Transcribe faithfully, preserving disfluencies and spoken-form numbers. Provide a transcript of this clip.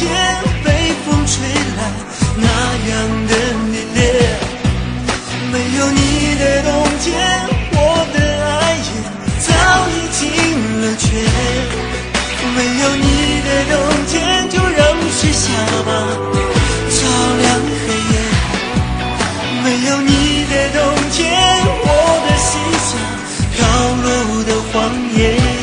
间被风吹来那样的烈烈。没有你的冬天，我的爱也早已尽了缺。没有你的冬天，就让雪下吧，照亮黑夜。没有你的冬天，我的心像飘落的黄叶。